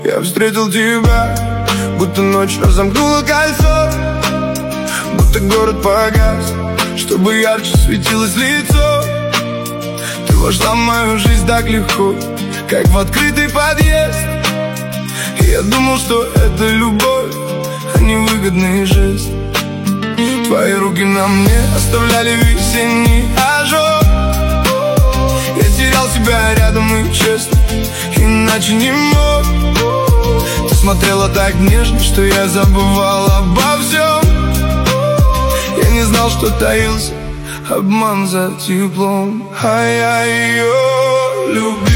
Я встретил тебя, будто ночь разомкнула кольцо, будто город погас, чтобы ярче светилось лицо. Ты вошла в мою жизнь так легко, как в открытый подъезд. И я думал, что это любовь, а не выгодный жест. Твои руки на мне оставляли весенний ожог. Я терял себя рядом и честно, иначе не мог. Ты смотрела так нежно, что я забывал обо всем. Я не знал, что таился обман за теплом, а я ее любил.